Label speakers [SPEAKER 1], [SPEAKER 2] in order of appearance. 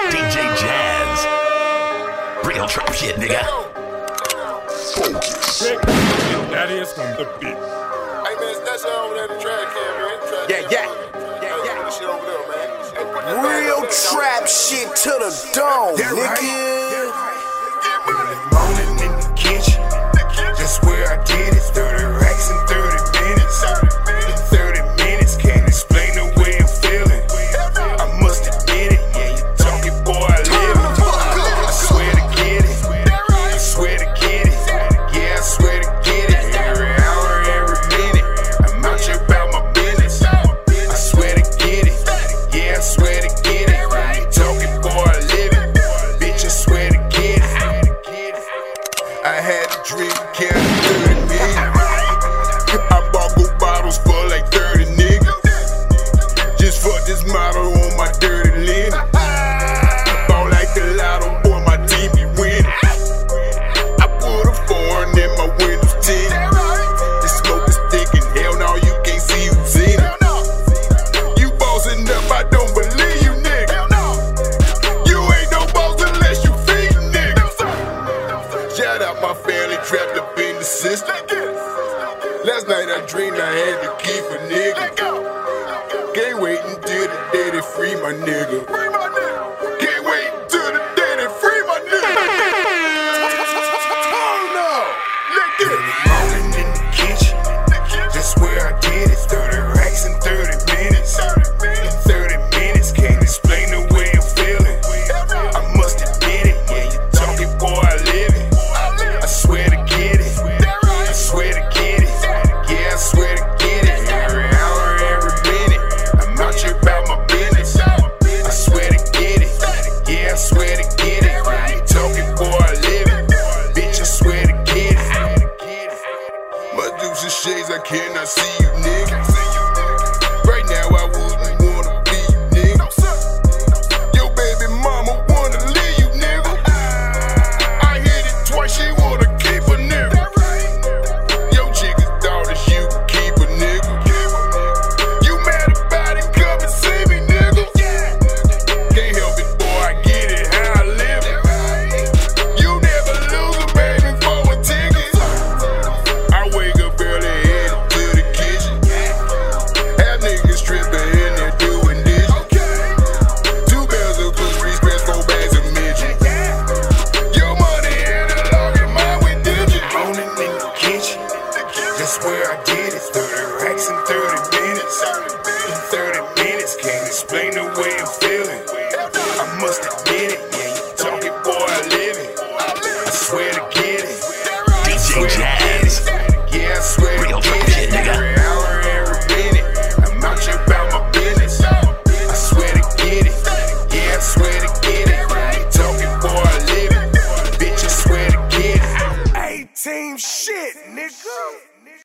[SPEAKER 1] DJ Jazz. Real trap shit, nigga. Focus.
[SPEAKER 2] That is from the beat.
[SPEAKER 3] Hey man, that's over there in the track can, man.
[SPEAKER 4] Yeah.
[SPEAKER 3] Shit over there, man. Hey, put that
[SPEAKER 4] Real
[SPEAKER 3] back up.
[SPEAKER 4] trap shit to the dome, nigga.
[SPEAKER 5] Morning in the kitchen, that's where I get it. 30 racks in 30 minutes. In 30 minutes, can't explain the way I'm feeling. I must admit it, yeah, you talking, boy, I live it. I swear to get it, I swear to get it. Yeah, I swear to get it. Every hour, every minute, I'm out here about my business. I swear to get it, yeah, I swear to get it. You talking, boy, I live it. Bitch, I swear to get it. I had a dream, can't 30 million. I bought gold bottles for like 30 niggas. Just fuck this model on my dirty linen. Ball like the lotto, boy, my team be winning. I put a foreign in my windows tinted. The smoke is thick and hell no, you can't see who's in it. You bossing up, I don't believe you, nigga. You ain't no boss unless you feed niggas. Shout out my family trapped up in the system. Last night I dreamed I had to keep a nigga. Can't wait until the day they free my nigga. Can't wait until the day they free my nigga. Oh no! Let's get it. Morning in the kitchen, that's where I get it. 30 racks in 30 minutes. In 30 minutes, can't explain the way I'm feeling. I must admit it, yeah, you talking, boy, I live it. I swear to get it, I swear to get it. Yeah, I swear to get it. Every hour, every minute, I'm out here about my business. I swear to get it, yeah, I swear to get it. You talking, boy, I live it. Bitch, I swear to get it. My deuce and shades, I cannot see you, nigga. Right now, I wouldn't wanna be you, nigga. Your baby mama wanna leave you, nigga. I hit it twice, she wanna keep a nigga. Your chick's daughters, you can keep a nigga. You mad about it, come and see me, nigga. Can't help it, boy, I get it, how I live it. You never lose a baby for a ticket. I wake up early, headed to the kitchen. Have niggas stripping in there doing dishes. 2 bells of pussy, scratch 4 bags of midget. Your money analog and mine with digits. Morning in the kitchen, that's where I get it. 30 racks in 30 minutes. In 30 minutes, can't explain the way I'm feeling. I must admit it, yeah, you talking, boy, I live it. I swear to get it.
[SPEAKER 1] DJ Jazz.